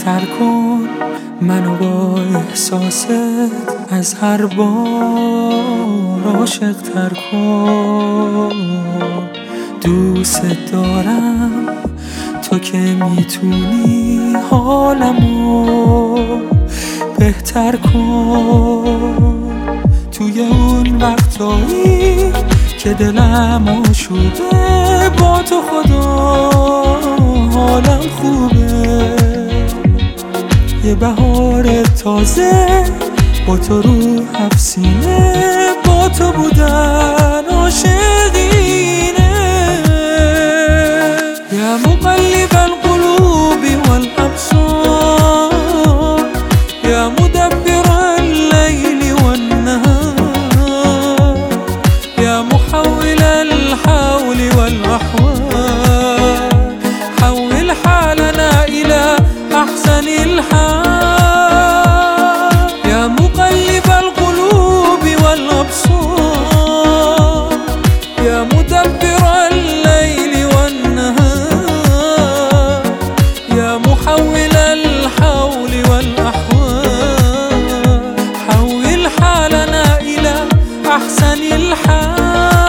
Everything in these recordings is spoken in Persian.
بهتر کن منو با احساست، از هر بار عاشق تر کن. دوست دارم تو که میتونی حالمو بهتر کن. توی اون وقتایی که دلم آشوبه، با تو خدا حالم خوبه. یه بهار تازه با تو رو حفسینه، با تو بودن عاشقینه. یا مقلب القلوب والابصار، یا مدبر الليل والنهار، یا محول الحول والاحوال، حول حالنا الى احسن الحال. یا مقلب القلوب والابصار، یا مدبر الليل والنهار، یا محول الحول والاحوال، حول حالنا الى احسن الحال.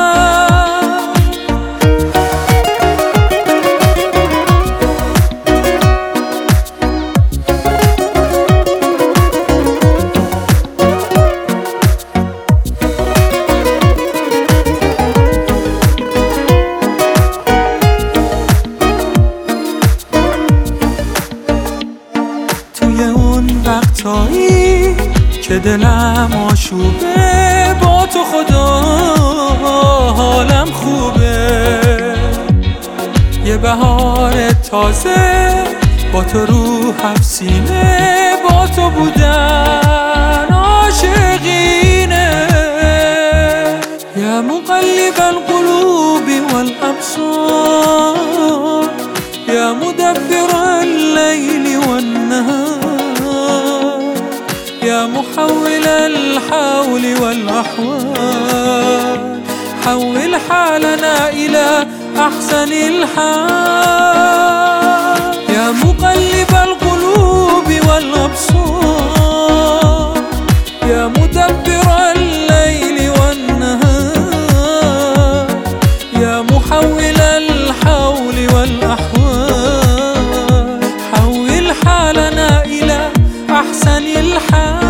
وقتایی که دلم آشوبه، با تو خدا حالم خوبه. یه بهار تازه با تو رو حفسینه، با تو بودن عاشقینه. یا مقلب القلوب والابصار، یا مدبر الليل والنهار، یا محول الحول والاحوال، حول حالنا الى احسن الحال. یا مقلب القلوب والابصار، یا مدبر الليل والنهار، یا محول الحول والاحوال، حول حالنا الى احسن الحال.